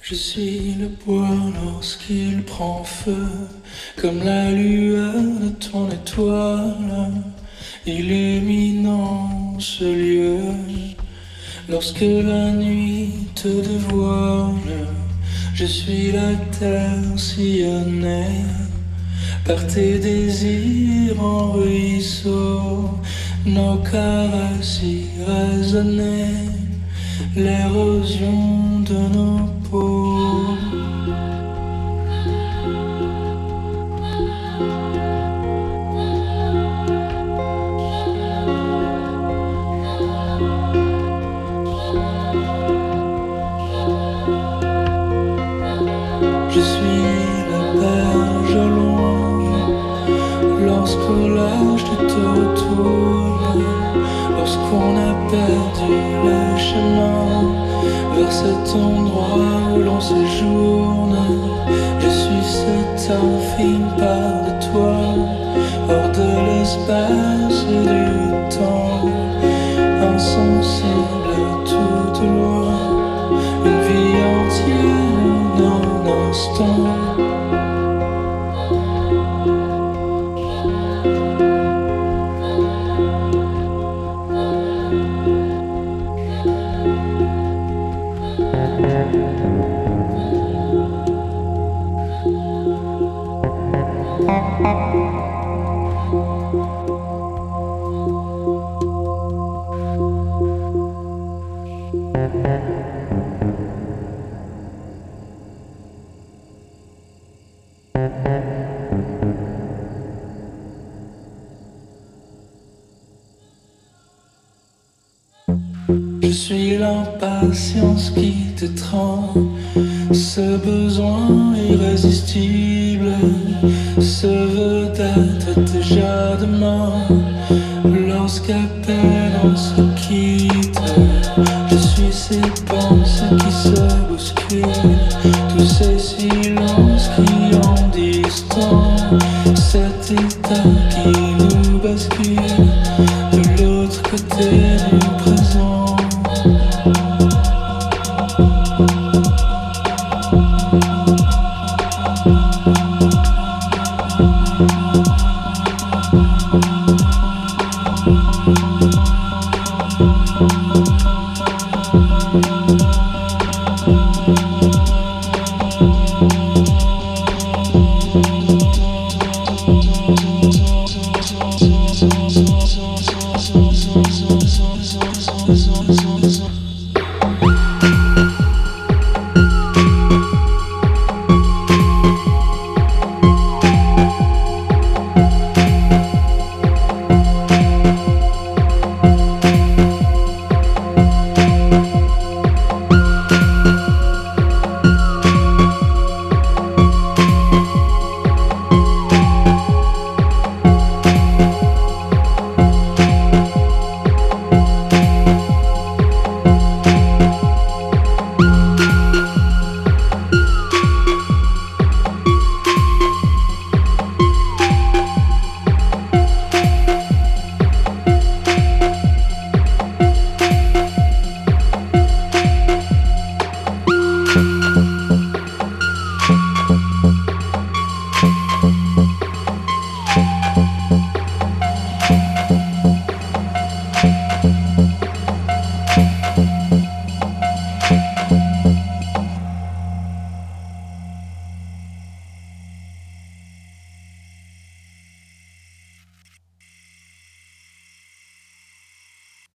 Je suis le bois lorsqu'il prend feu, comme la lueur de ton étoile, illuminant ce lieu. Lorsque la nuit te dévoile, je suis la terre sillonnée par tes désirs en ruisseau, nos caresses y résonnaient, l'érosion de nos peaux. Je suis la berge au loin, lorsqu'au large tu te retournes, lorsqu'on a perdu le chemin vers cet endroit où l'on séjourne. Je suis cette infime part de toi, hors de l'espace et du temps, insensible tout au loin, une vie entière en un instant. Je suis l'impatience qui t'étreint, ce besoin irrésistible, ce vœu d'être déjà demain, lorsqu'à peine on se quitte. Je suis ces pensées qui se bousculent, tous ces silences qui en disent tant, cet état qui nous bascule de l'autre côté.